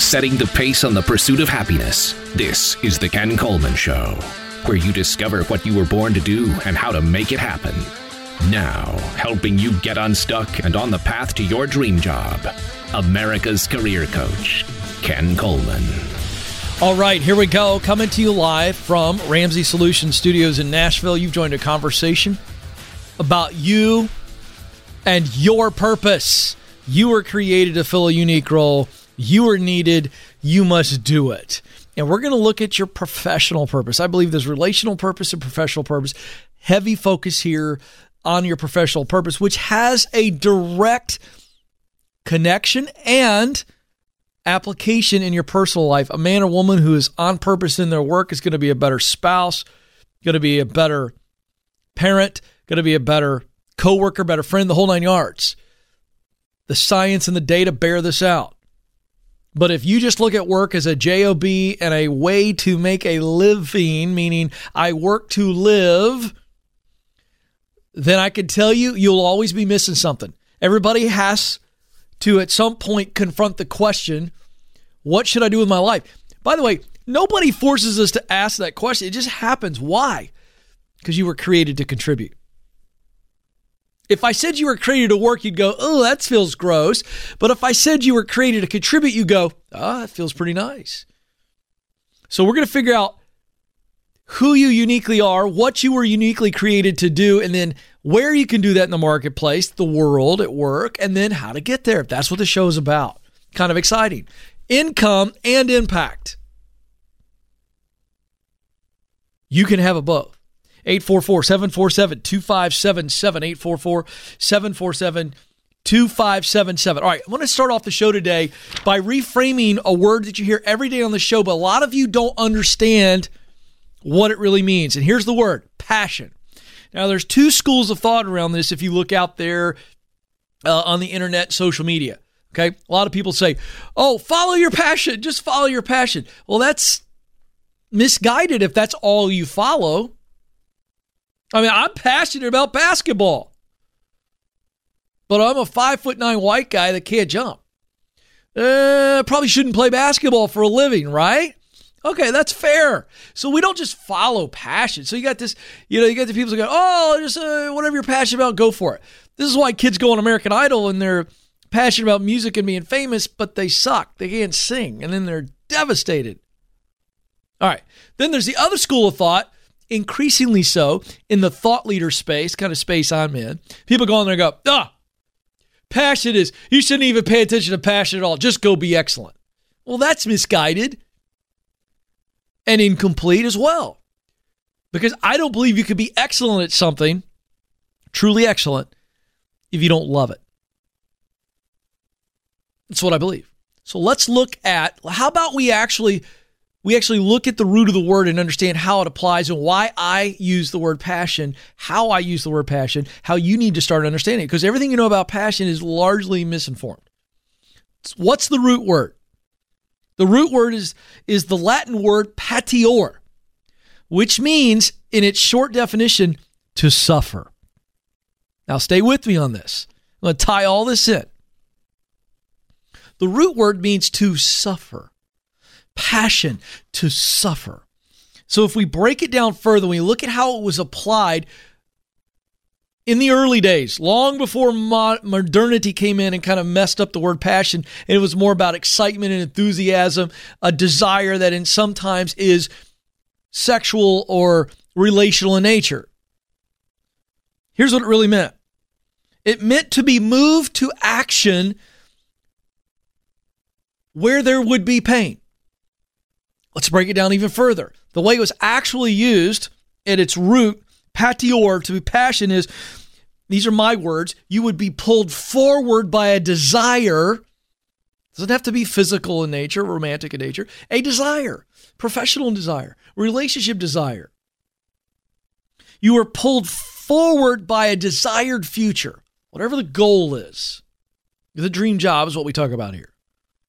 setting the pace on the pursuit of happiness. This is The Ken Coleman Show, where you discover what you were born to do and how to make it happen. Now, helping you get unstuck and on the path to your dream job, America's career coach, Ken Coleman. All right, here we go. Coming to you live from Ramsey Solutions Studios in Nashville. You've joined a conversation about you and your purpose. You were created to fill a unique role. You are needed. You must do it. And we're going to look at your professional purpose. I believe there's relational purpose and professional purpose. Heavy focus here on your professional purpose, which has a direct connection and application in your personal life. A man or woman who is on purpose in their work is going to be a better spouse, going to be a better parent, going to be a better coworker, better friend, the whole nine yards. The science and the data bear this out. But if you just look at work as a job and a way to make a living, meaning I work to live, then I can tell you, you'll always be missing something. Everybody has to, at some point, confront the question, what should I do with my life? By the way, nobody forces us to ask that question. It just happens. Why? Because you were created to contribute. If I said you were created to work, you'd go, oh, that feels gross. But if I said you were created to contribute, you go, that feels pretty nice. So we're going to figure out who you uniquely are, what you were uniquely created to do, and then where you can do that in the marketplace, the world, at work, and then how to get there. That's what the show is about. Kind of exciting. Income and impact. You can have a both. 844-747-2577, 844-747-2577. All right, I'm going to start off the show today by reframing a word that you hear every day on the show, but a lot of you don't understand what it really means. And here's the word, passion. Now, there's two schools of thought around this if you look out there on the internet, social media. Okay, a lot of people say, oh, follow your passion, just follow your passion. Well, that's misguided if that's all you follow. I mean, I'm passionate about basketball, but I'm a 5'9" white guy that can't jump. Probably shouldn't play basketball for a living, right? Okay, that's fair. So we don't just follow passion. So you got this, you got the people who go, oh, just whatever you're passionate about, go for it. This is why kids go on American Idol and they're passionate about music and being famous, but they suck. They can't sing, and then they're devastated. All right. Then there's the other school of thought, increasingly so in the thought leader space, kind of space I'm in. People go on there and go, passion is, you shouldn't even pay attention to passion at all. Just go be excellent. Well, that's misguided and incomplete as well. Because I don't believe you could be excellent at something, truly excellent, if you don't love it. That's what I believe. So let's look at, how about we actually look at the root of the word and understand how it applies and why I use the word passion, how I use the word passion, how you need to start understanding it. Because everything you know about passion is largely misinformed. What's the root word? The root word is the Latin word patior, which means, in its short definition, to suffer. Now stay with me on this. I'm going to tie all this in. The root word means to suffer. Passion, to suffer. So if we break it down further, we look at how it was applied in the early days, long before modernity came in and kind of messed up the word passion, and it was more about excitement and enthusiasm, a desire that in sometimes is sexual or relational in nature. Here's what it really meant. It meant to be moved to action where there would be pain. Let's break it down even further. The way it was actually used at its root, patior, to be passion, is, these are my words, you would be pulled forward by a desire. It doesn't have to be physical in nature, romantic in nature. A desire, professional desire, relationship desire. You are pulled forward by a desired future, whatever the goal is. The dream job is what we talk about here.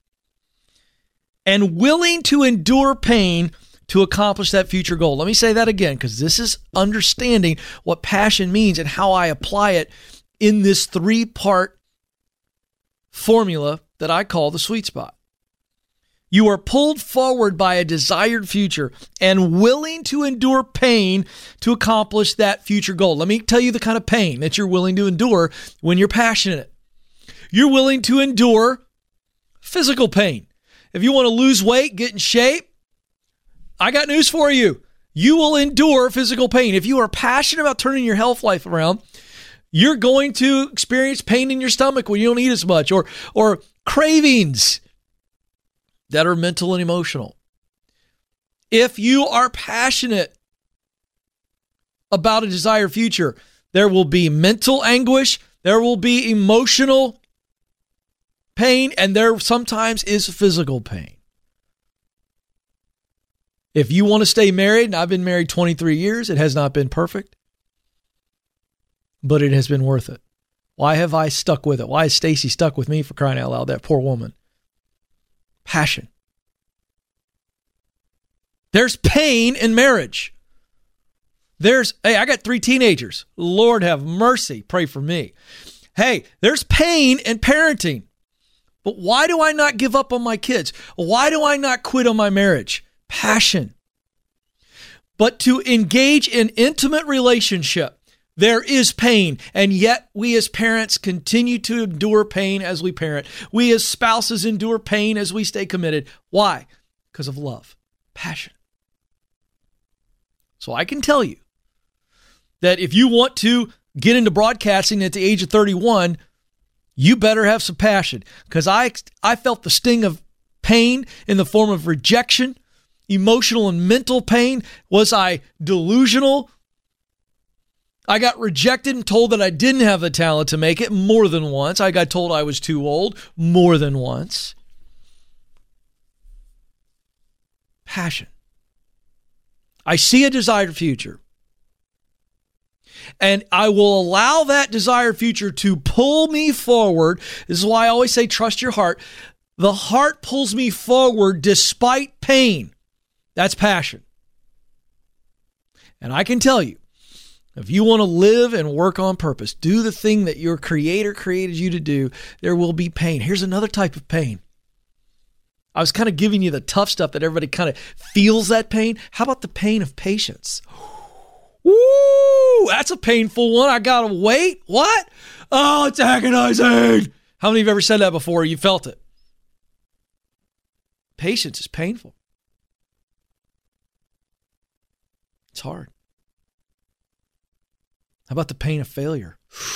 And willing to endure pain to accomplish that future goal. Let me say that again, because this is understanding what passion means and how I apply it in this 3-part formula that I call the sweet spot. You are pulled forward by a desired future and willing to endure pain to accomplish that future goal. Let me tell you the kind of pain that you're willing to endure when you're passionate. You're willing to endure physical pain. If you want to lose weight, get in shape, I got news for you. You will endure physical pain. If you are passionate about turning your health life around, you're going to experience pain in your stomach when you don't eat as much, or cravings that are mental and emotional. If you are passionate about a desired future, there will be mental anguish, there will be emotional pain, and there sometimes is physical pain. If you want to stay married, and I've been married 23 years, it has not been perfect, but it has been worth it. Why have I stuck with it? Why has Stacy stuck with me, for crying out loud, that poor woman? Passion. There's pain in marriage. I got 3 teenagers. Lord have mercy. Pray for me. Hey, there's pain in parenting. But why do I not give up on my kids? Why do I not quit on my marriage? Passion. But to engage in intimate relationship, there is pain, and yet we as parents continue to endure pain as we parent. We as spouses endure pain as we stay committed. Why? Because of love, passion. So I can tell you that if you want to get into broadcasting at the age of 31, you better have some passion, because I felt the sting of pain in the form of rejection, emotional and mental pain. Was I delusional? I got rejected and told that I didn't have the talent to make it more than once. I got told I was too old more than once. Passion. I see a desired future, and I will allow that desired future to pull me forward. This is why I always say, trust your heart. The heart pulls me forward despite pain. That's passion. And I can tell you, if you want to live and work on purpose, do the thing that your Creator created you to do, there will be pain. Here's another type of pain. I was kind of giving you the tough stuff that everybody kind of feels that pain. How about the pain of patience? Woo, that's a painful one. I got to wait. What? Oh, it's agonizing. How many of you have ever said that before? You felt it. Patience is painful. It's hard. How about the pain of failure?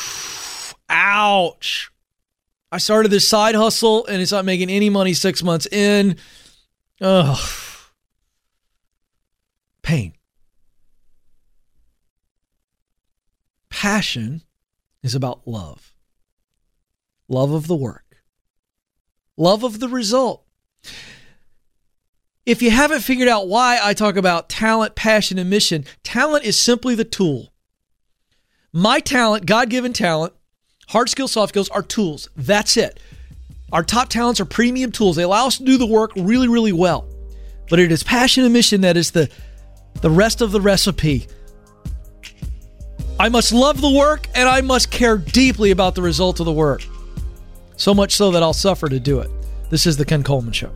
Ouch. I started this side hustle and it's not making any money 6 months in. Ugh. Pain. Passion is about love. Love of the work. Love of the result. If you haven't figured out why I talk about talent, passion, and mission, talent is simply the tool. My talent, God-given talent, hard skills, soft skills are tools. That's it. Our top talents are premium tools. They allow us to do the work really, really well. But it is passion and mission that is the rest of the recipe. I must love the work, and I must care deeply about the result of the work. So much so that I'll suffer to do it. This is the Ken Coleman Show.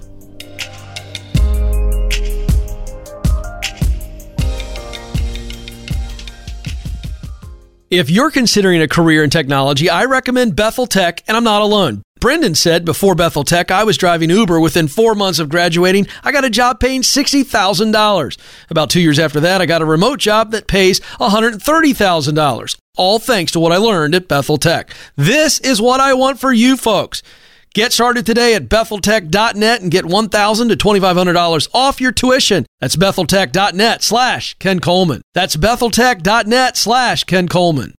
If you're considering a career in technology, I recommend Bethel Tech, and I'm not alone. Brendan said before Bethel Tech, I was driving Uber. Within 4 months of graduating, I got a job paying $60,000. About 2 years after that, I got a remote job that pays $130,000. All thanks to what I learned at Bethel Tech. This is what I want for you folks. Get started today at BethelTech.net and get $1,000 to $2,500 off your tuition. That's BethelTech.net/Ken Coleman. That's BethelTech.net/Ken Coleman.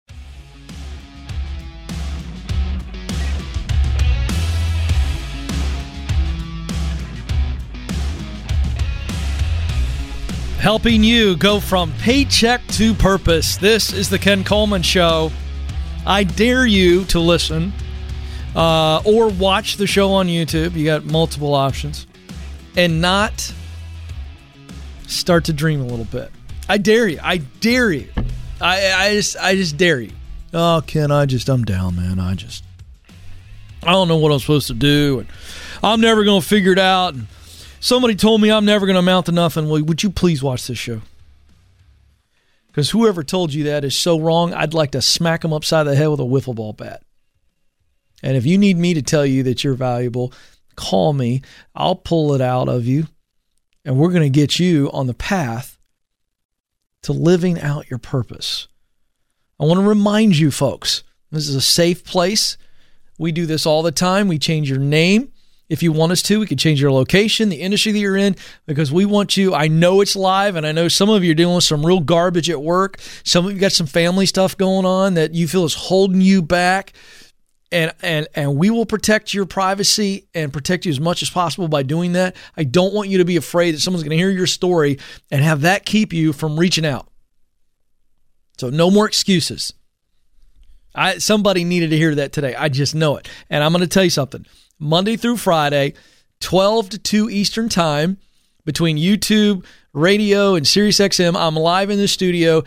Helping you go from paycheck to purpose. This is the Ken Coleman Show. I dare you to listen or watch the show on YouTube. You got multiple options. And not start to dream a little bit. I dare you. I dare you. I just dare you. Oh, Ken, I'm down, man. I don't know what I'm supposed to do. And I'm never going to figure it out. And Somebody told me I'm never going to amount to nothing. Well, would you please watch this show? Because whoever told you that is so wrong, I'd like to smack them upside the head with a wiffle ball bat. And if you need me to tell you that you're valuable, call me. I'll pull it out of you. And we're going to get you on the path to living out your purpose. I want to remind you, folks, this is a safe place. We do this all the time. We change your name. If you want us to, we can change your location, the industry that you're in, because we want you. I know it's live, and I know some of you are dealing with some real garbage at work. Some of you got some family stuff going on that you feel is holding you back. And we will protect your privacy and protect you as much as possible by doing that. I don't want you to be afraid that someone's going to hear your story and have that keep you from reaching out. So no more excuses. Somebody needed to hear that today. I just know it. And I'm going to tell you something. Monday through Friday, 12 to 2 Eastern Time, between YouTube, radio, and SiriusXM, I'm live in the studio.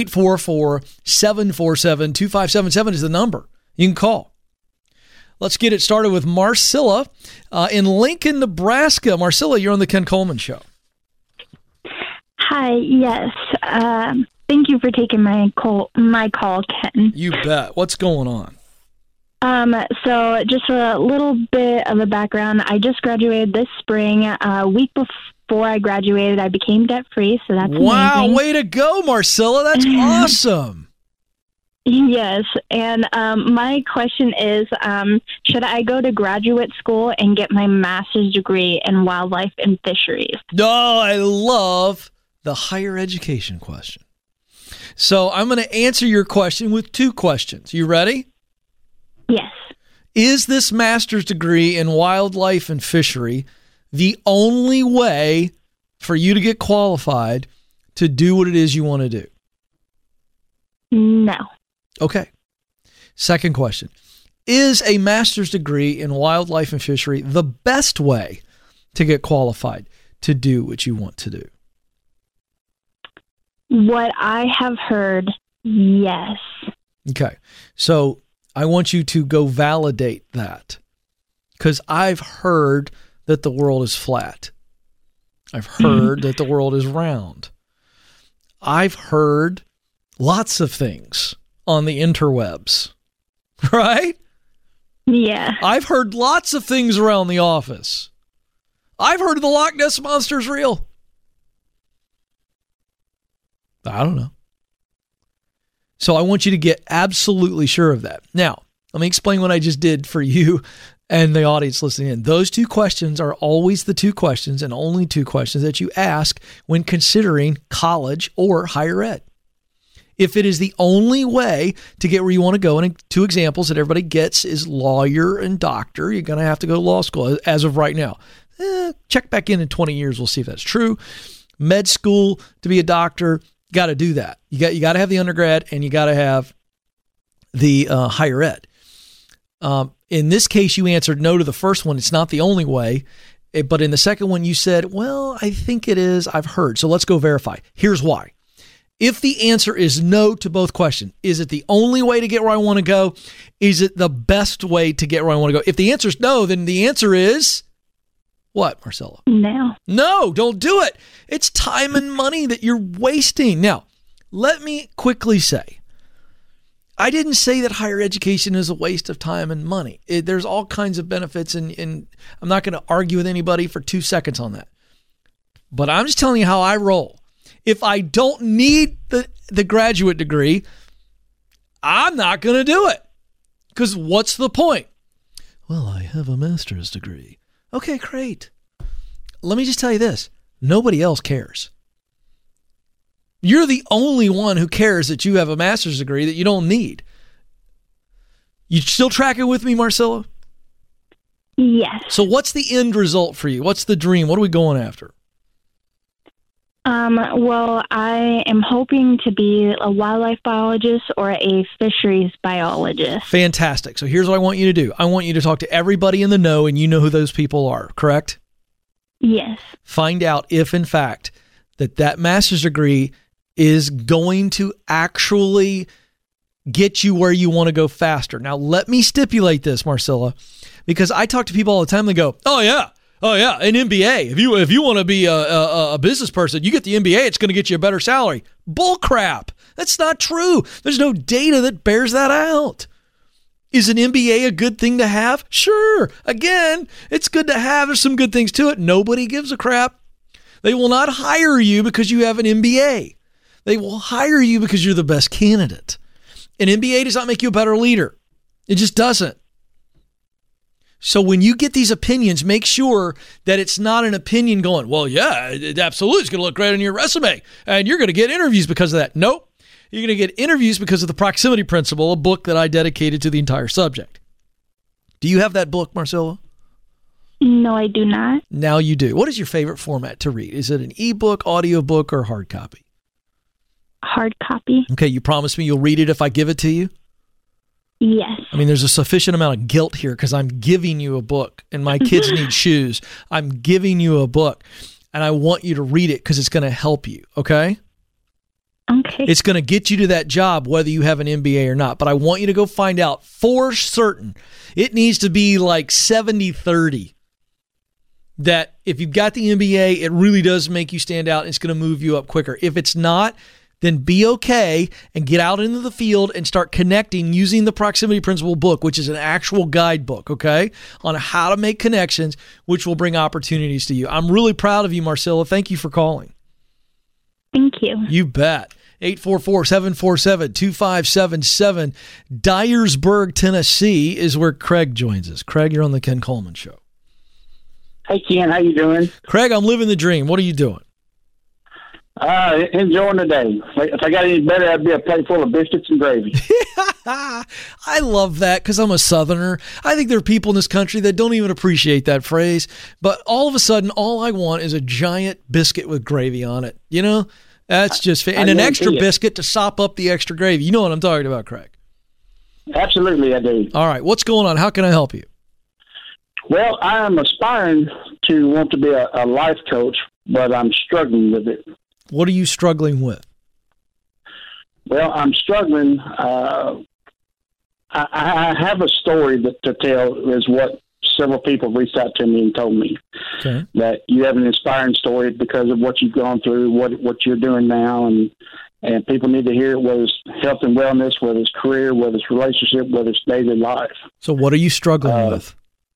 844-747-2577 is the number. You can call. Let's get it started with Marcilla in Lincoln, Nebraska. Marcilla, you're on the Ken Coleman Show. Hi, yes. Thank you for taking my call, Ken. You bet. What's going on? So just a little bit of a background. I just graduated this spring. A week before I graduated, I became debt-free, so that's wow, amazing. Way to go, Marcilla. That's awesome. Yes, and my question is, should I go to graduate school and get my master's degree in wildlife and fisheries? Oh, I love the higher education question. So I'm going to answer your question with 2 questions. You ready? Yes. Is this master's degree in wildlife and fishery the only way for you to get qualified to do what it is you want to do? No. Okay. Second question. Is a master's degree in wildlife and fishery the best way to get qualified to do what you want to do? What I have heard, yes. Okay. So I want you to go validate that, because I've heard that the world is flat. I've heard that the world is round. I've heard lots of things on the interwebs, right? Yeah. I've heard lots of things around the office. I've heard the Loch Ness Monster's real. I don't know. So I want you to get absolutely sure of that. Now, let me explain what I just did for you and the audience listening in. Those 2 questions are always the 2 questions and only 2 questions that you ask when considering college or higher ed. If it is the only way to get where you want to go, and 2 examples that everybody gets is lawyer and doctor, you're going to have to go to law school as of right now. Check back in 20 years. We'll see if that's true. Med school to be a doctor, got to do that. You got to have the undergrad and you got to have the higher ed. In this case, you answered no to the first one. It's not the only way. But in the second one, you said, well, I think it is. I've heard. So let's go verify. Here's why. If the answer is no to both questions, is it the only way to get where I want to go? Is it the best way to get where I want to go? If the answer is no, then the answer is what, Marcella? No. No, don't do it. It's time and money that you're wasting. Now, let me quickly say, I didn't say that higher education is a waste of time and money. There's all kinds of benefits, and I'm not going to argue with anybody for 2 seconds on that. But I'm just telling you how I roll. If I don't need the graduate degree, I'm not going to do it. Because what's the point? Well, I have a master's degree. Okay, great. Let me just tell you this. Nobody else cares. You're the only one who cares that you have a master's degree that you don't need. You still tracking with me, Marcilla? Yes. So what's the end result for you? What's the dream? What are we going after? Well, I am hoping to be a wildlife biologist or a fisheries biologist. Fantastic. So here's what I want you to do. I want you to talk to everybody in the know, and you know who those people are, correct? Yes. Find out if, in fact, that master's degree is going to actually get you where you want to go faster. Now, let me stipulate this, Marcilla, because I talk to people all the time. They go, oh, yeah, Oh yeah, an MBA. If you want to be a business person, you get the MBA. It's going to get you a better salary. Bull crap. That's not true. There's no data that bears that out. Is an MBA a good thing to have? Sure. Again, it's good to have. There's some good things to it. Nobody gives a crap. They will not hire you because you have an MBA. They will hire you because you're the best candidate. An MBA does not make you a better leader. It just doesn't. So when you get these opinions, make sure that it's not an opinion going, well, yeah, it absolutely is going to look great on your resume, and you're going to get interviews because of that. Nope. You're going to get interviews because of the proximity principle, a book that I dedicated to the entire subject. Do you have that book, Marcella? No, I do not. Now you do. What is your favorite format to read? Is it an ebook, audiobook, or hard copy? Hard copy. Okay, you promise me you'll read it if I give it to you? Yes. I mean, there's a sufficient amount of guilt here because I'm giving you a book and my kids need shoes. I'm giving you a book and I want you to read it because it's going to help you, okay? Okay. It's going to get you to that job whether you have an MBA or not. But I want you to go find out for certain. It needs to be like 70-30. That if you've got the MBA, it really does make you stand out and it's going to move you up quicker. If it's not, then be okay and get out into the field and start connecting using the Proximity Principle book, which is an actual guidebook, okay, on how to make connections, which will bring opportunities to you. I'm really proud of you, Marcella. Thank you for calling. Thank you. You bet. 844-747-2577. Dyersburg, Tennessee is where Craig joins us. Craig, you're on the Ken Coleman Show. Hey, Ken, how you doing? Craig, I'm living the dream. What are you doing? Enjoying the day. If I got any better, I'd be a plate full of biscuits and gravy. I love that because I'm a Southerner. I think there are people in this country that don't even appreciate that phrase. But all of a sudden, all I want is a giant biscuit with gravy on it. You know, that's just and an extra biscuit to sop up the extra gravy. You know what I'm talking about, Craig? Absolutely, I do. All right, what's going on? How can I help you? Well, I am aspiring to want to be a life coach, but I'm struggling with it. What are you struggling with? Well, I'm struggling. I have a story to tell, is what several people reached out to me and told me. Okay. That you have an inspiring story because of what you've gone through, what you're doing now, and people need to hear it, whether it's health and wellness, whether it's career, whether it's relationship, whether it's daily life. So what are you struggling with?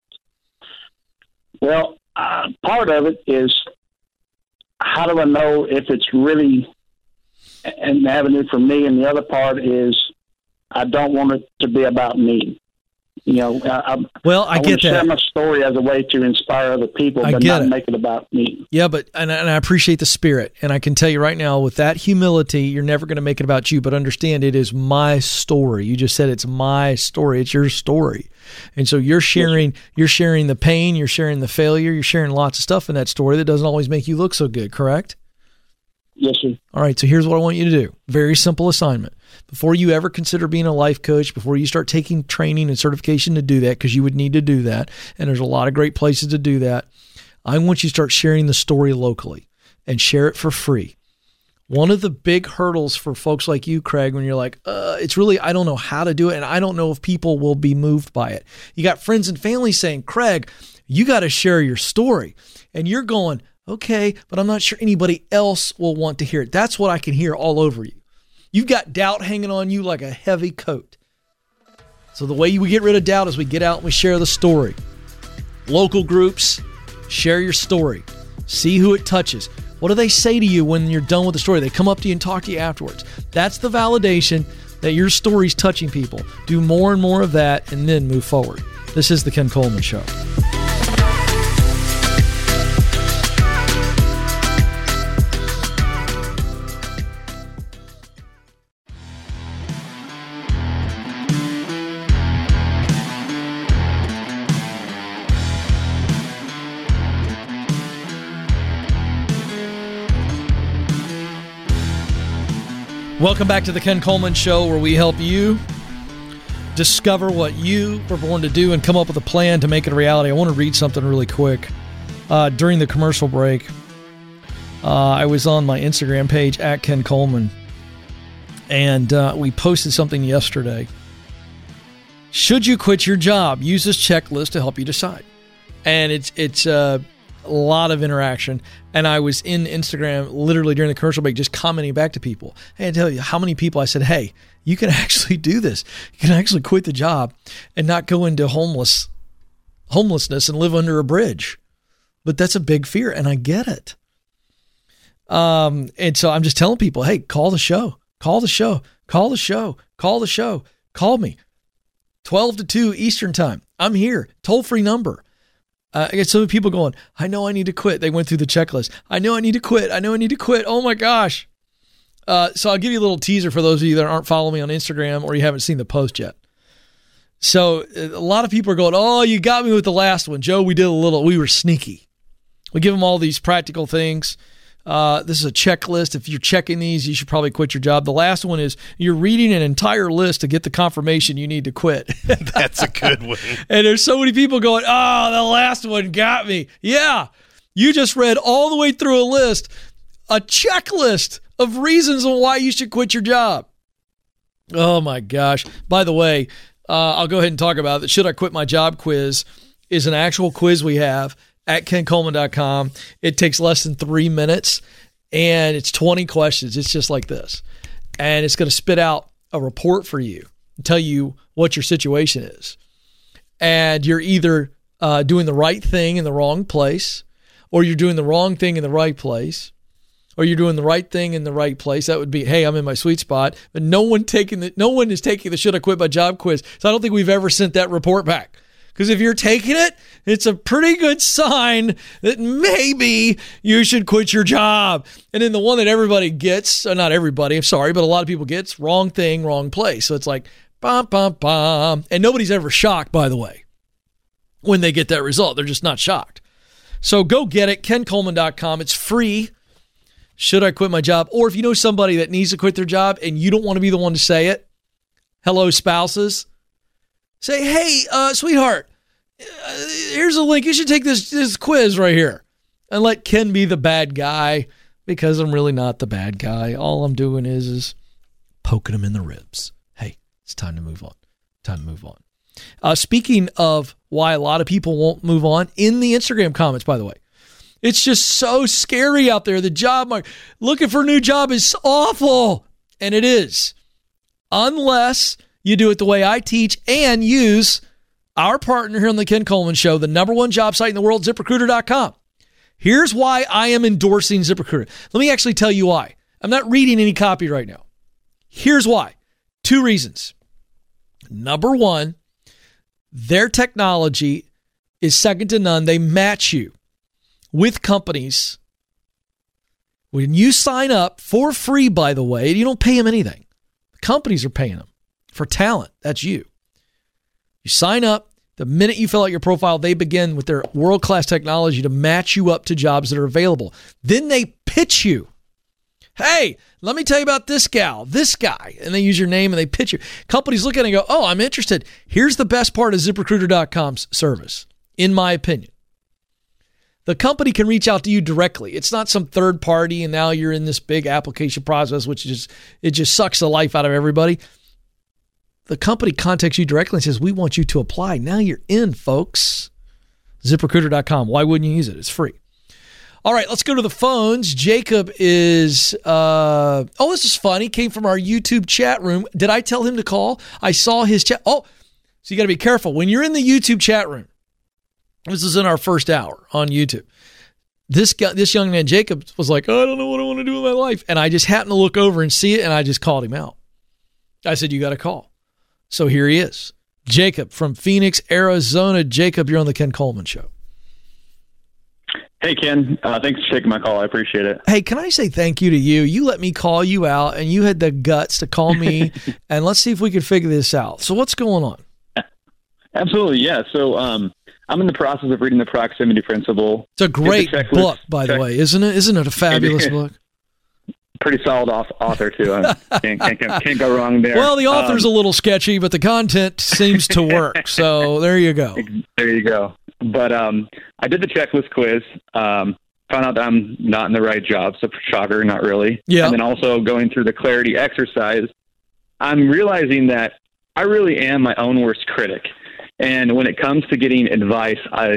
Well, part of it is, how do I know if it's really an avenue for me? And the other part is, I don't want it to be about me. You know, I get want to share that. my story as a way to inspire other people, but not make it about me. Yeah, but and I appreciate the spirit. And I can tell you right now, with that humility, you're never going to make it about you. But understand, it is my story. You just said it's my story. It's your story. And so you're sharing the pain, you're sharing the failure, you're sharing lots of stuff in that story that doesn't always make you look so good, correct? Yes, sir. All right, so here's what I want you to do. Very simple assignment. Before you ever consider being a life coach, before you start taking training and certification to do that, because you would need to do that, and there's a lot of great places to do that, I want you to start sharing the story locally and share it for free. One of the big hurdles for folks like you, Craig, when you're like, it's really, I don't know how to do it, and I don't know if people will be moved by it. You got friends and family saying, Craig, you got to share your story. And you're going, okay, but I'm not sure anybody else will want to hear it. That's what I can hear all over you. You've got doubt hanging on you like a heavy coat. So the way we get rid of doubt is we get out and we share the story. Local groups, share your story. See who it touches. What do they say to you when you're done with the story? They come up to you and talk to you afterwards. That's the validation that your story's touching people. Do more and more of that and then move forward. This is the Ken Coleman Show. Welcome back to the Ken Coleman Show, where we help you discover what you were born to do and come up with a plan to make it a reality. I want to read something really quick. During the commercial break, I was on my Instagram page, @KenColeman, and we posted something yesterday. Should you quit your job? Use this checklist to help you decide. And it's a lot of interaction. And I was in Instagram literally during the commercial break just commenting back to people. Hey, I tell you how many people I said, hey, you can actually do this. You can actually quit the job and not go into homelessness and live under a bridge. But that's a big fear, and I get it. And so I'm just telling people, hey, call the show. Call the show. Call the show. Call the show. Call me. 12 to 2 Eastern time. I'm here. Toll-free number. I get so many people going, I know I need to quit. They went through the checklist. I know I need to quit. I know I need to quit. Oh, my gosh. So I'll give you a little teaser for those of you that aren't following me on Instagram or you haven't seen the post yet. So a lot of people are going, oh, you got me with the last one. Joe, we were sneaky. We give them all these practical things. This is a checklist. If you're checking these, you should probably quit your job. The last one is you're reading an entire list to get the confirmation you need to quit. That's a good one. And there's so many people going, oh, the last one got me. Yeah, you just read all the way through a list, a checklist of reasons on why you should quit your job. Oh, my gosh. By the way, I'll go ahead and talk about it. Should I Quit My Job quiz is an actual quiz we have at kencoleman.com. It takes less than 3 minutes, and it's 20 questions. It's just like this. And it's going to spit out a report for you and tell you what your situation is. And you're either doing the right thing in the wrong place, or you're doing the wrong thing in the right place, or you're doing the right thing in the right place. That would be, hey, I'm in my sweet spot. But no one is taking the Should I Quit My Job quiz. So I don't think we've ever sent that report back. Because if you're taking it, it's a pretty good sign that maybe you should quit your job. And then the one that everybody gets, not everybody, I'm sorry, but a lot of people gets, wrong thing, wrong place. So it's like, bum, bum, bum. And nobody's ever shocked, by the way, when they get that result. They're just not shocked. So go get it, kencoleman.com. It's free. Should I quit my job? Or if you know somebody that needs to quit their job and you don't want to be the one to say it, hello, spouses. Say, hey, sweetheart, here's a link. You should take this quiz right here. And let Ken be the bad guy, because I'm really not the bad guy. All I'm doing is poking him in the ribs. Hey, it's time to move on. Time to move on. Speaking of why a lot of people won't move on, in the Instagram comments, by the way, it's just so scary out there. The job market, looking for a new job is awful. And it is. Unless you do it the way I teach and use our partner here on the Ken Coleman Show, the #1 job site in the world, ZipRecruiter.com. Here's why I am endorsing ZipRecruiter. Let me actually tell you why. I'm not reading any copy right now. Here's why. 2 reasons. Number 1, their technology is second to none. They match you with companies. When you sign up for free, by the way, you don't pay them anything. The companies are paying them. For talent, that's you. You sign up. The minute you fill out your profile, they begin with their world-class technology to match you up to jobs that are available. Then they pitch you. Hey, let me tell you about this gal, this guy. And they use your name and they pitch you. Companies look at it and go, oh, I'm interested. Here's the best part of ZipRecruiter.com's service, in my opinion. The company can reach out to you directly. It's not some third party and now you're in this big application process, which just sucks the life out of everybody. The company contacts you directly and says, we want you to apply. Now you're in, folks. ZipRecruiter.com. Why wouldn't you use it? It's free. All right, let's go to the phones. Jacob is, this is fun. He came from our YouTube chat room. Did I tell him to call? I saw his chat. Oh, so you got to be careful. When you're in the YouTube chat room, this is in our first hour on YouTube. This young man, Jacob, was like, I don't know what I want to do with my life. And I just happened to look over and see it, and I just called him out. I said, you got to call. So here he is. Jacob from Phoenix, Arizona. Jacob, you're on the Ken Coleman Show. Hey, Ken. Thanks for taking my call. I appreciate it. Hey, can I say thank you to you? You let me call you out, and you had the guts to call me, and let's see if we can figure this out. So what's going on? Absolutely, yeah. So I'm in the process of reading The Proximity Principle. It's a great book, by the way, isn't it? Isn't it a fabulous book? Pretty solid author, too. Can't go wrong there. Well, the author's a little sketchy, but the content seems to work. So there you go. There you go. But I did the checklist quiz, found out that I'm not in the right job. So shocker, not really. Yeah. And then also going through the clarity exercise, I'm realizing that I really am my own worst critic. And when it comes to getting advice, I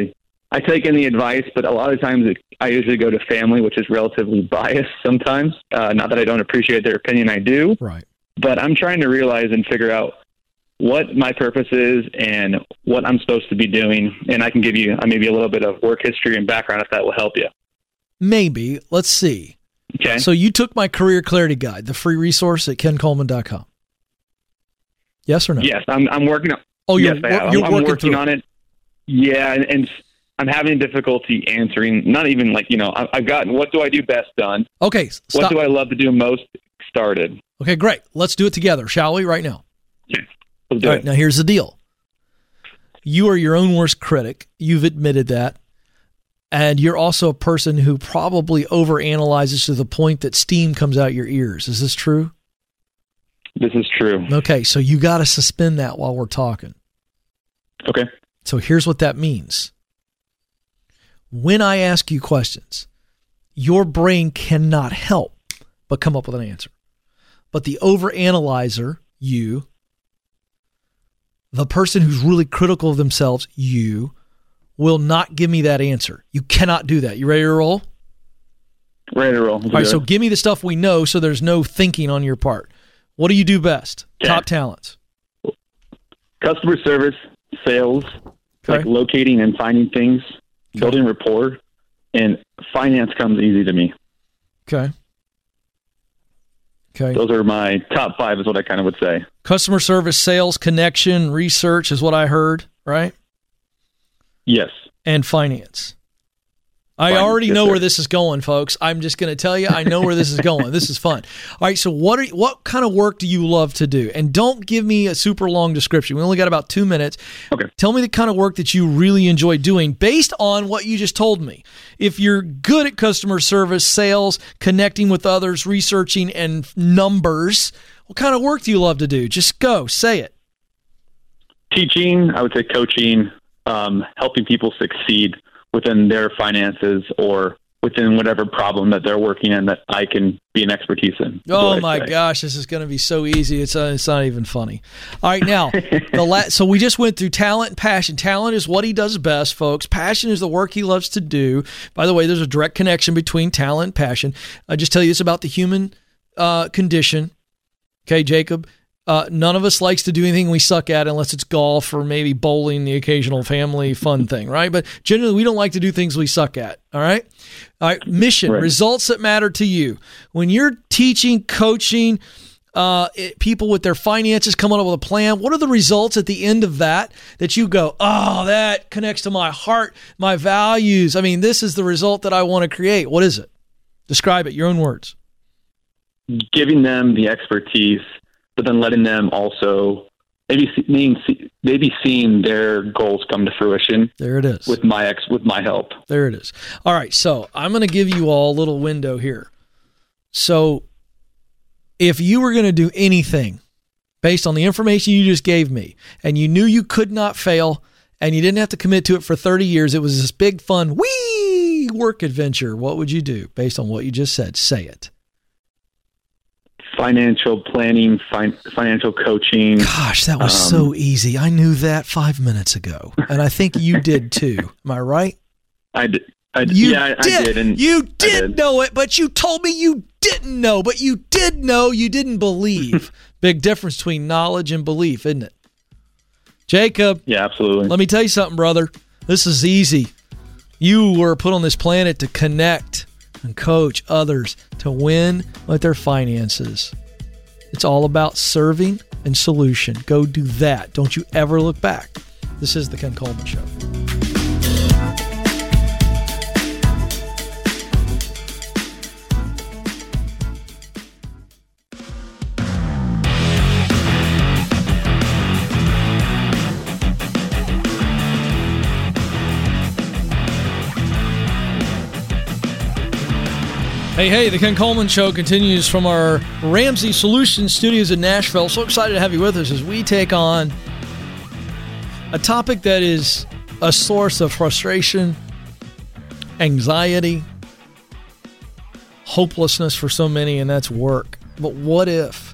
I take in the advice, but a lot of times I usually go to family, which is relatively biased sometimes. Not that I don't appreciate their opinion, I do. Right. But I'm trying to realize and figure out what my purpose is and what I'm supposed to be doing. And I can give you maybe a little bit of work history and background if that will help you. Maybe. Let's see. Okay. So you took my Career Clarity Guide, the free resource at kencoleman.com. Yes or no? Yes, I'm working on. Oh, yes, you're I'm working on it. Yeah, and I'm having difficulty answering. Not even I've gotten what do I do best done. Okay. Stop. What do I love to do most started. Okay, great. Let's do it together, shall we? Right now. Okay. Let's do All it. right. Now here's the deal. You are your own worst critic. You've admitted that. And you're also a person who probably overanalyzes to the point that steam comes out your ears. Is this true? This is true. Okay, so you got to suspend that while we're talking. Okay. So here's what that means. When I ask you questions, your brain cannot help but come up with an answer. But the overanalyzer, you, the person who's really critical of themselves, you, will not give me that answer. You cannot do that. You ready to roll? Ready to roll. All right, so give me the stuff we know so there's no thinking on your part. What do you do best? Okay. Top talents. Customer service, sales, Okay. like locating and finding things, building rapport, and finance comes easy to me. Okay. Those are my top 5 is what I kind of would say. Customer service, sales, connection, research is what I heard, right? Yes. And finance. I Finance, already yes, know sir. where this is going, folks. I'm just going to tell you, I know where this is going. This is fun. All right, so what kind of work do you love to do? And don't give me a super long description. We only got about 2 minutes. Okay. Tell me the kind of work that you really enjoy doing based on what you just told me. If you're good at customer service, sales, connecting with others, researching, and numbers, what kind of work do you love to do? Just go. Say it. Teaching, I would say coaching, helping people succeed within their finances or within whatever problem that they're working in that I can be an expertise in. is Oh what I'd my say. gosh, this is going to be so easy. It's not even funny. All right, now so we just went through talent and passion. Talent is what he does best, folks. Passion is the work he loves to do. By the way, there's a direct connection between talent and passion. I just tell you this about the human condition. Okay, Jacob. None of us likes to do anything we suck at unless it's golf or maybe bowling, the occasional family fun thing, right? But generally, we don't like to do things we suck at, all right? All right, mission, Right. results that matter to you. When you're teaching, coaching people with their finances, coming up with a plan, what are the results at the end of that you go, oh, that connects to my heart, my values. I mean, this is the result that I want to create. What is it? Describe it, your own words. Giving them the expertise, but then letting them also maybe seeing their goals come to fruition. There it is. With my help. There it is. All right, so I'm going to give you all a little window here. So if you were going to do anything based on the information you just gave me, and you knew you could not fail, and you didn't have to commit to it for 30 years, it was this big, fun, work adventure, what would you do based on what you just said? Say it. Financial planning, financial coaching. Gosh, that was so easy. I knew that 5 minutes ago, and I think you did too. Am I right? I did. I did. You did know it, but you told me you didn't know. But you did know, you didn't believe. Big difference between knowledge and belief, isn't it? Jacob. Yeah, absolutely. Let me tell you something, brother. This is easy. You were put on this planet to connect and coach others to win with their finances. It's all about serving and solution. Go do that. Don't you ever look back. This is the Ken Coleman Show. Hey, the Ken Coleman Show continues from our Ramsey Solutions studios in Nashville. So excited to have you with us as we take on a topic that is a source of frustration, anxiety, hopelessness for so many, and that's work. But what if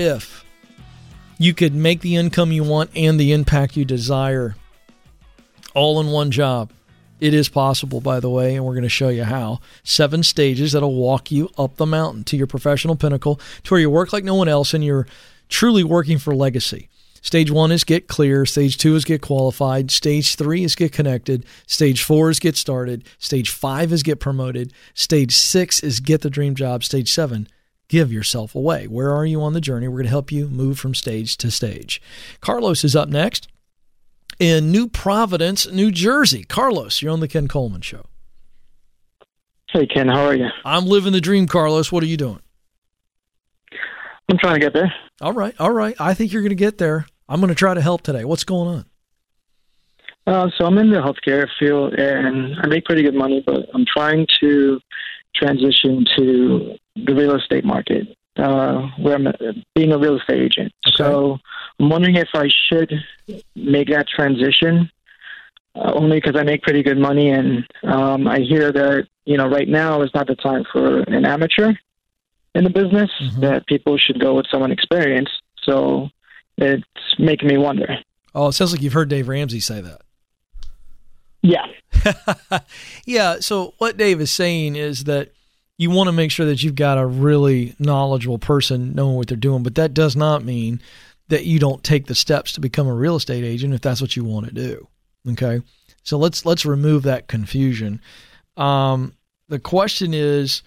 you could make the income you want and the impact you desire all in one job. It is possible, by the way, and we're going to show you how. 7 stages that'll walk you up the mountain to your professional pinnacle, to where you work like no one else and you're truly working for legacy. Stage 1 is get clear. Stage 2 is get qualified. Stage 3 is get connected. Stage 4 is get started. Stage 5 is get promoted. Stage 6 is get the dream job. Stage 7, give yourself away. Where are you on the journey? We're going to help you move from stage to stage. Carlos is up next in New Providence, New Jersey. Carlos, you're on the Ken Coleman Show. Hey, Ken, how are you? I'm living the dream, Carlos. What are you doing? I'm trying to get there. All right. I think you're going to get there. I'm going to try to help today. What's going on? So I'm in the healthcare field, and I make pretty good money, but I'm trying to transition to the real estate market, where I'm being a real estate agent. Okay. So I'm wondering if I should make that transition, only because I make pretty good money, and I hear that, right now is not the time for an amateur in the business, that people should go with someone experienced. So it's making me wonder. Oh, it sounds like you've heard Dave Ramsey say that. Yeah. Yeah, so what Dave is saying is that you want to make sure that you've got a really knowledgeable person knowing what they're doing, but that does not mean that you don't take the steps to become a real estate agent if that's what you want to do. Okay? So let's remove that confusion. The question is,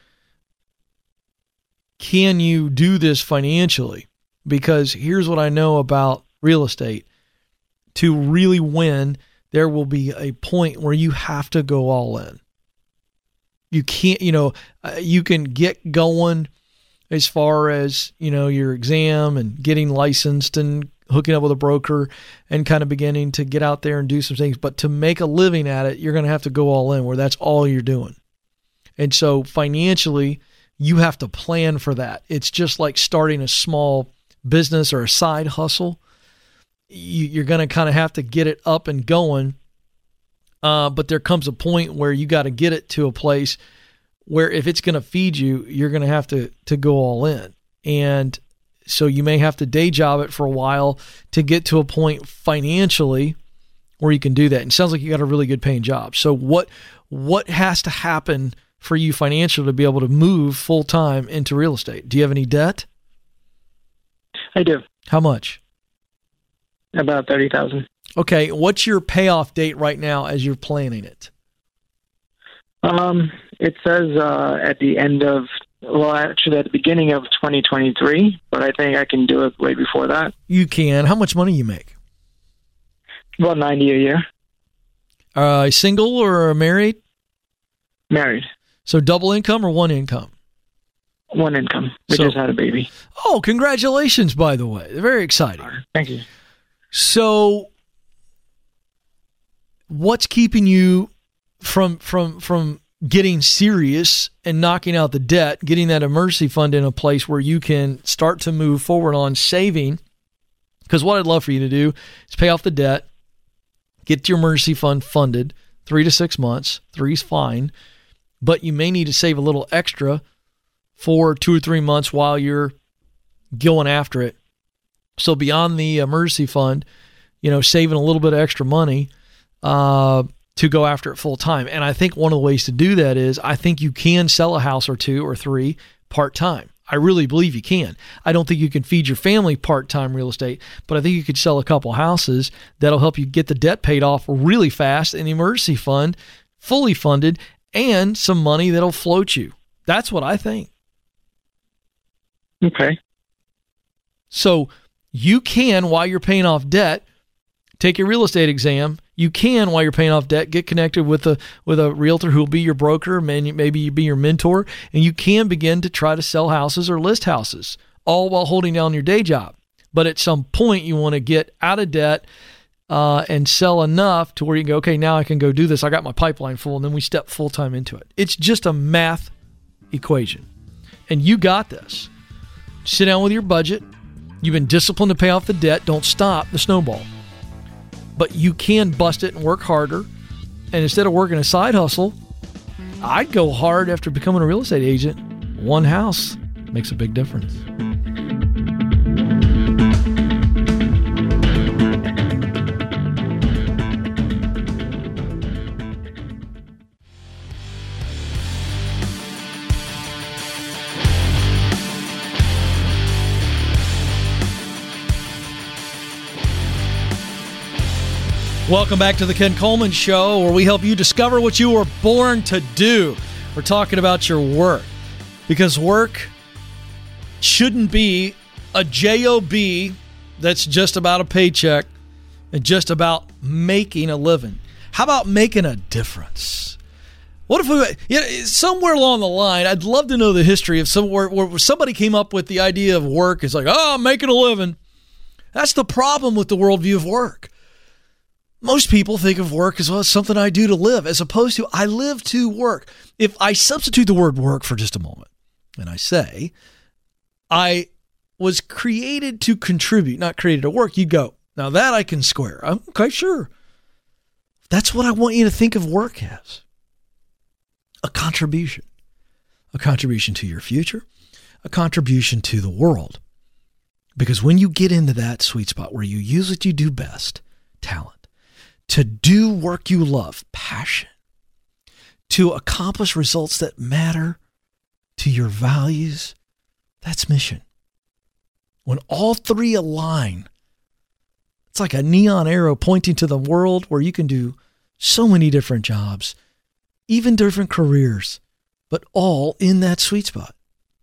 can you do this financially? Because here's what I know about real estate. To really win, there will be a point where you have to go all in. You can't, you can get going as far as, your exam and getting licensed and hooking up with a broker and kind of beginning to get out there and do some things. But to make a living at it, you're going to have to go all in, where that's all you're doing. And so financially, you have to plan for that. It's just like starting a small business or a side hustle. You're going to kind of have to get it up and going. But there comes a point where you got to get it to a place where if it's going to feed you, you're going to have to go all in. And so you may have to day job it for a while to get to a point financially where you can do that. And it sounds like you got a really good paying job. So what has to happen for you financially to be able to move full time into real estate? Do you have any debt? I do. How much? About $30,000. Okay. What's your payoff date right now as you're planning it? It says at the end of, actually at the beginning of 2023, but I think I can do it way before that. You can. How much money you make? About $90,000 a year. Single or married? Married. So double income or one income? One income. We just had a baby. Oh, congratulations, by the way. Very exciting. Thank you. So what's keeping you from getting serious and knocking out the debt, getting that emergency fund in a place where you can start to move forward on saving? Because what I'd love for you to do is pay off the debt, get your emergency fund funded, 3 to 6 months. 3 is fine. But you may need to save a little extra for 2 or 3 months while you're going after it. So beyond the emergency fund, saving a little bit of extra money to go after it full time. And I think one of the ways to do that is I think you can sell a house or 2 or 3 part-time. I really believe you can. I don't think you can feed your family part-time real estate, but I think you could sell a couple houses that'll help you get the debt paid off really fast and the emergency fund fully funded and some money that'll float you. That's what I think. Okay. So you can, while you're paying off debt, take your real estate exam. You can, while you're paying off debt, get connected with a realtor who will be your broker, maybe be your mentor, and you can begin to try to sell houses or list houses, all while holding down your day job. But at some point, you want to get out of debt and sell enough to where you can go, okay, now I can go do this. I got my pipeline full, and then we step full-time into it. It's just a math equation, and you got this. Sit down with your budget. You've been disciplined to pay off the debt. Don't stop the snowball. But you can bust it and work harder. And instead of working a side hustle, I'd go hard after becoming a real estate agent. One house makes a big difference. Welcome back to the Ken Coleman Show, where we help you discover what you were born to do. We're talking about your work, because work shouldn't be a job that's just about a paycheck and just about making a living. How about making a difference? What if we, somewhere along the line, I'd love to know the history of somewhere where somebody came up with the idea of work. It's like, oh, I'm making a living. That's the problem with the worldview of work. Most people think of work as, well, it's something I do to live, as opposed to I live to work. If I substitute the word work for just a moment, and I say, I was created to contribute, not created to work, you go, now that I can square. Okay, sure. That's what I want you to think of work as. A contribution. A contribution to your future. A contribution to the world. Because when you get into that sweet spot where you use what you do best, talent, to do work you love, passion, to accomplish results that matter to your values, that's mission. When all three align, it's like a neon arrow pointing to the world where you can do so many different jobs, even different careers, but all in that sweet spot.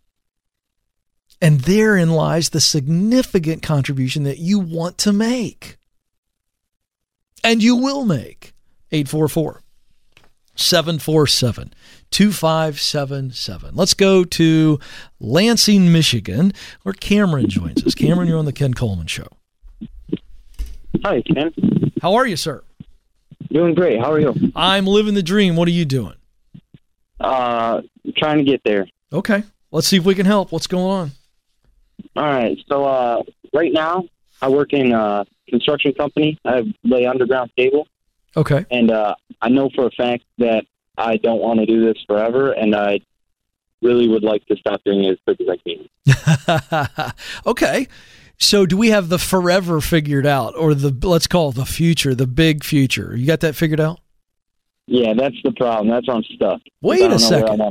And therein lies the significant contribution that you want to make. And you will make. 844-747-2577. Let's go to Lansing, Michigan, where Cameron joins us. Cameron, you're on the Ken Coleman Show. Hi, Ken. How are you, sir? Doing great. How are you? I'm living the dream. What are you doing? Trying to get there. Okay. Let's see if we can help. What's going on? All right. So right now, I work in a construction company. I lay underground cable. Okay. And I know for a fact that I don't want to do this forever, and I really would like to stop doing it as quick as I can. Okay. So do we have the forever figured out, or let's call it the future, the big future? You got that figured out? Yeah, that's the problem. That's why I'm stuck. Wait a second.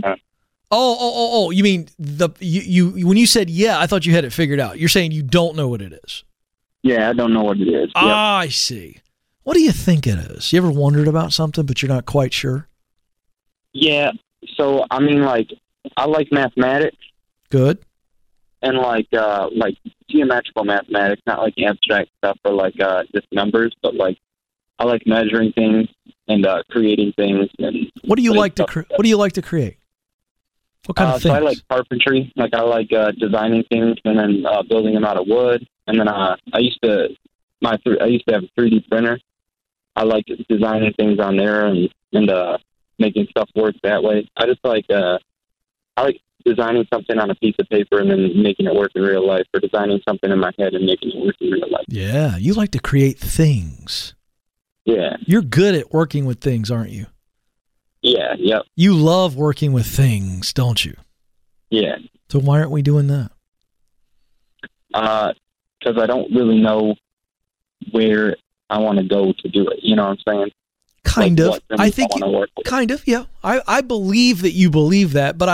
Oh! You mean you when you said yeah, I thought you had it figured out. You're saying you don't know what it is. Yeah, I don't know what it is. Yep. I see. What do you think it is? You ever wondered about something, but you're not quite sure? Yeah. So I mean, like, I like mathematics. Good. And like geometrical mathematics, not like abstract stuff or like just numbers, but like I like measuring things and creating things. And what do you like to What do you like to create? What kind of things? So I like carpentry. Like I like designing things and then building them out of wood. And then I used to have a 3D printer. I like designing things on there and making stuff work that way. I just like I like designing something on a piece of paper and then making it work in real life, or designing something in my head and making it work in real life. Yeah, you like to create things. Yeah. You're good at working with things, aren't you? Yeah, yep. You love working with things, don't you? Yeah. So why aren't we doing that? Because I don't really know where I want to go to do it. You know what I'm saying? Kind of. I think kind of, yeah. I believe that you believe that, but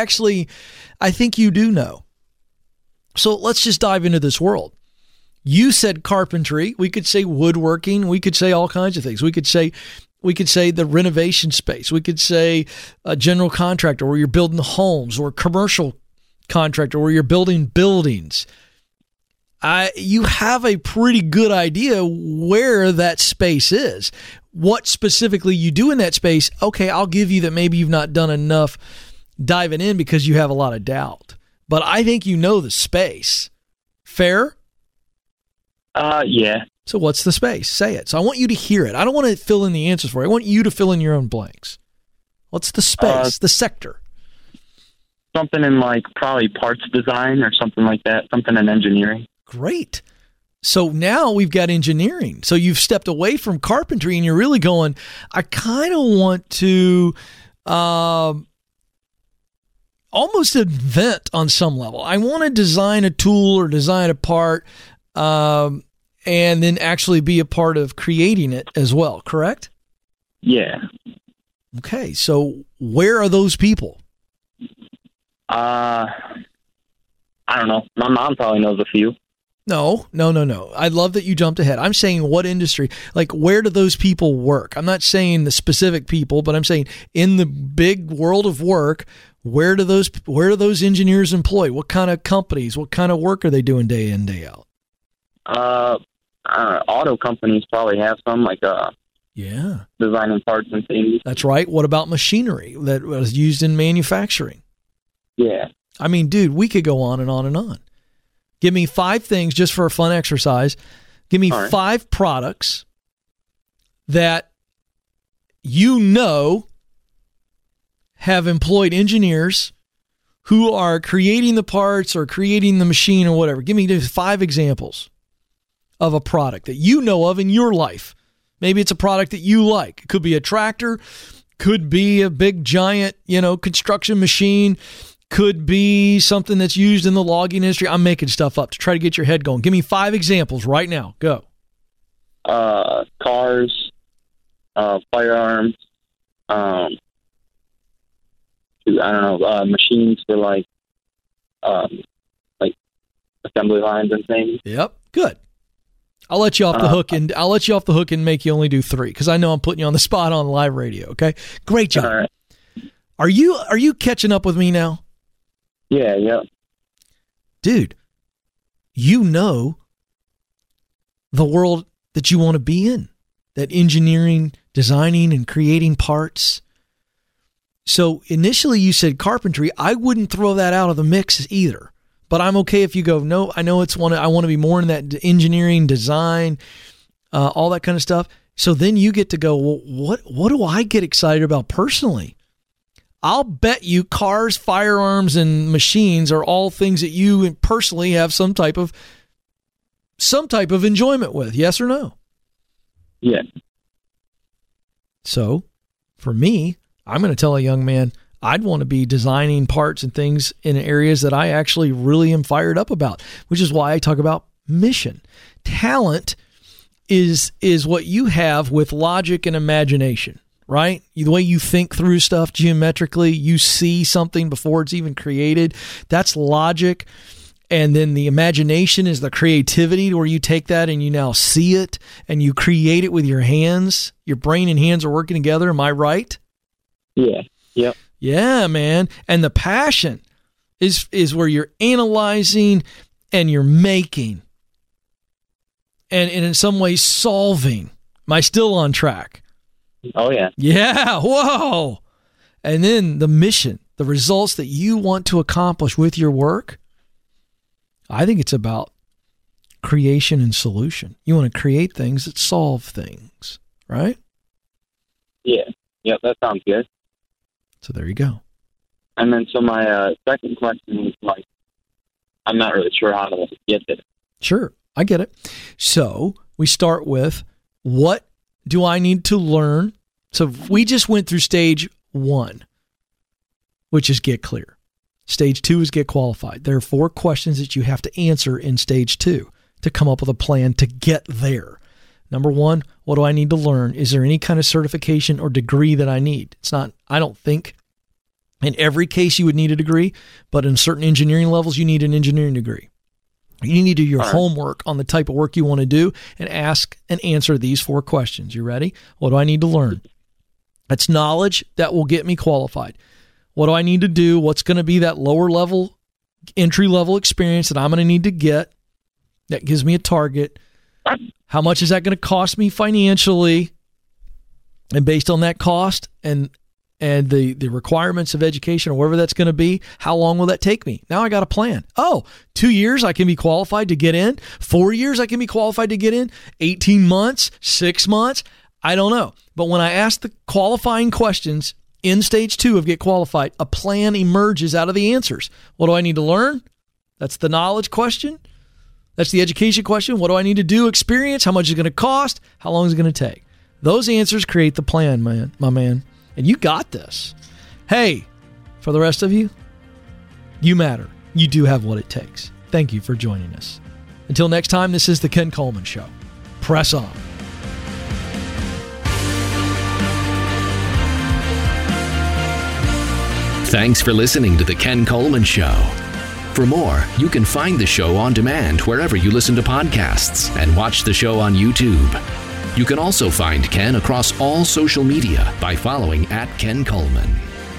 I think you do know. So let's just dive into this world. You said carpentry. We could say woodworking. We could say all kinds of things. We could say the renovation space. We could say a general contractor where you're building homes, or commercial contractor where you're building buildings. You have a pretty good idea where that space is. What specifically you do in that space, okay, I'll give you that maybe you've not done enough diving in because you have a lot of doubt. But I think you know the space. Fair? Yeah. So what's the space? Say it. So I want you to hear it. I don't want to fill in the answers for you. I want you to fill in your own blanks. What's the space, the sector? Something in like probably parts design or something like that. Something in engineering. Great. So now we've got engineering. So you've stepped away from carpentry and you're really going, I kind of want to almost invent on some level. I want to design a tool or design a part and then actually be a part of creating it as well, correct? Yeah. Okay, so where are those people? I don't know. My mom probably knows a few. No. I love that you jumped ahead. I'm saying what industry, like where do those people work? I'm not saying the specific people, but I'm saying in the big world of work, where do those engineers employ? What kind of companies? What kind of work are they doing day in, day out? Auto companies probably have some, like designing parts and things. That's right. What about machinery that was used in manufacturing? Yeah. I mean, dude, we could go on and on and on. Give me 5 things just for a fun exercise. Give me 5 products that you know have employed engineers who are creating the parts or creating the machine or whatever. Give me just 5 examples of a product that you know of in your life. Maybe it's a product that you like. It could be a tractor, could be a big giant, construction machine, could be something that's used in the logging industry. I'm making stuff up to try to get your head going. Give me 5 examples right now. Go. Cars, firearms, machines for like assembly lines and things. Yep. Good. I'll let you off the hook and make you only do 3 because I know I'm putting you on the spot on live radio. Okay. Great job. All right. Are you catching up with me now? Yeah. Dude, you know the world that you want to be in, that engineering, designing, and creating parts. So initially you said carpentry. I wouldn't throw that out of the mix either. But I'm okay if you go, no, I know I want to be more in that engineering, design, all that kind of stuff. So then you get to go, well, what do I get excited about personally? I'll bet you cars, firearms, and machines are all things that you personally have some type of enjoyment with. Yes or no? Yeah. So for me, I'm going to tell a young man, I'd want to be designing parts and things in areas that I actually really am fired up about, which is why I talk about mission. Talent is what you have with logic and imagination, right? The way you think through stuff geometrically, you see something before it's even created. That's logic. And then the imagination is the creativity where you take that and you now see it and you create it with your hands. Your brain and hands are working together. Am I right? Yeah. Yep. Yeah, man. And the passion is where you're analyzing and you're making and in some ways solving. Am I still on track? Oh, yeah. Yeah. Whoa. And then the mission, the results that you want to accomplish with your work. I think it's about creation and solution. You want to create things that solve things, right? Yeah. Yep. That sounds good. So there you go. And then so my second question is I'm not really sure how to get it. Sure. I get it. So we start with, what do I need to learn? So we just went through stage 1, which is get clear. Stage 2 is get qualified. There are 4 questions that you have to answer in stage 2 to come up with a plan to get there. Number 1, what do I need to learn? Is there any kind of certification or degree that I need? It's not, I don't think in every case you would need a degree, but in certain engineering levels, you need an engineering degree. You need to do your homework on the type of work you want to do and ask and answer these 4 questions. You ready? What do I need to learn? That's knowledge that will get me qualified. What do I need to do? What's going to be that lower level, entry level experience that I'm going to need to get that gives me a target? How much is that going to cost me financially? And based on that cost and the requirements of education or whatever that's going to be, how long will that take me? Now I got a plan. 2 years I can be qualified to get in. 4 years I can be qualified to get in. 18 months, 6 months, I don't know. But when I ask the qualifying questions in stage 2 of get qualified, a plan emerges out of the answers. What do I need to learn? That's the knowledge question. That's the education question. What do I need to do? Experience? How much is it going to cost? How long is it going to take? Those answers create the plan, my man. And you got this. Hey, for the rest of you, you matter. You do have what it takes. Thank you for joining us. Until next time, this is The Ken Coleman Show. Press on. Thanks for listening to The Ken Coleman Show. For more, you can find the show on demand wherever you listen to podcasts and watch the show on YouTube. You can also find Ken across all social media by following @Ken Coleman.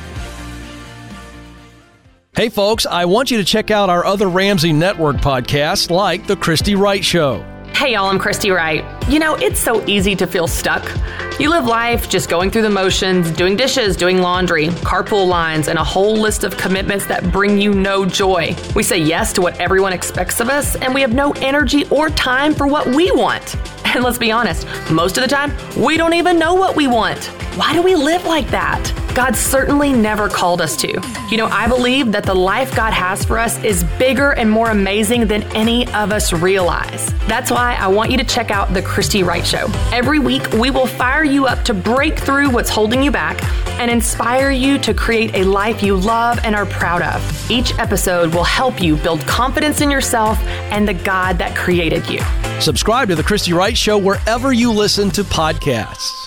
Hey folks, I want you to check out our other Ramsey Network podcasts like The Christy Wright Show. Hey y'all, I'm Christy Wright. You know, it's so easy to feel stuck. You live life just going through the motions, doing dishes, doing laundry, carpool lines, and a whole list of commitments that bring you no joy. We say yes to what everyone expects of us, and we have no energy or time for what we want. And let's be honest, most of the time, we don't even know what we want. Why do we live like that? God certainly never called us to. You know, I believe that the life God has for us is bigger and more amazing than any of us realize. That's why I want you to check out The Christy Wright Show. Every week, we will fire you up to break through what's holding you back and inspire you to create a life you love and are proud of. Each episode will help you build confidence in yourself and the God that created you. Subscribe to The Christy Wright Show wherever you listen to podcasts.